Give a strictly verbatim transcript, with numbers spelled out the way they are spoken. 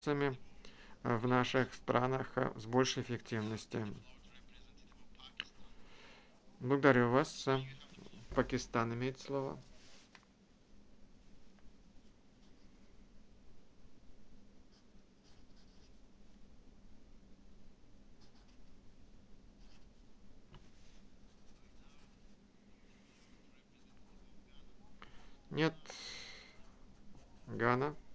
э, в наших странах э, с большей эффективностью. Благодарю вас. э, Пакистан имеет слово. Нет, Гана.